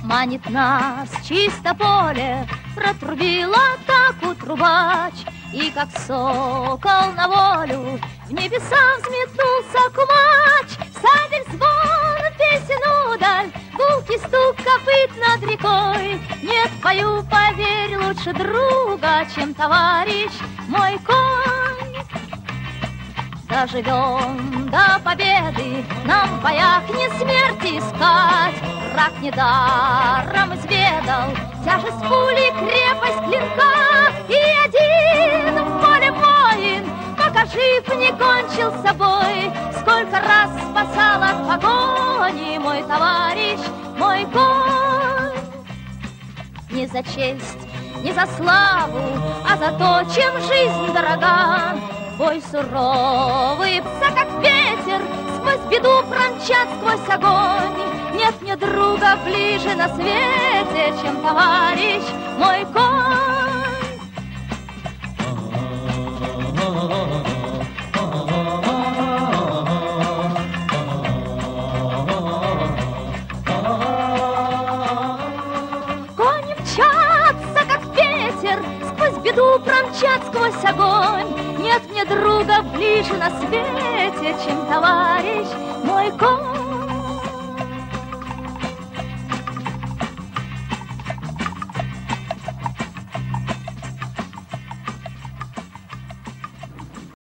Манит нас чисто поле, протрубил атаку трубач, и как сокол на волю в небеса взметнулся кумач. Сабель звон, песен удаль, гулкий стук копыт над рекой. Нет, пою, поверь, лучше друга, чем товарищ мой конь. Доживем до победы, нам в боях не смерти искать. Враг недаром изведал тяжесть пули, крепость клинка. И один в поле воин, пока жив, не кончил с собой. Сколько раз спасал от погони мой товарищ, мой конь. Не за честь, не за славу, а за то, чем жизнь дорога. Бой суровый, пса как ветер, сквозь беду промчат сквозь огонь. Нет мне друга ближе на свете, чем товарищ мой конь. Кони мчатся, как ветер, сквозь беду промчат сквозь огонь. Нет мне друга ближе на свете, чем товарищ мой конь.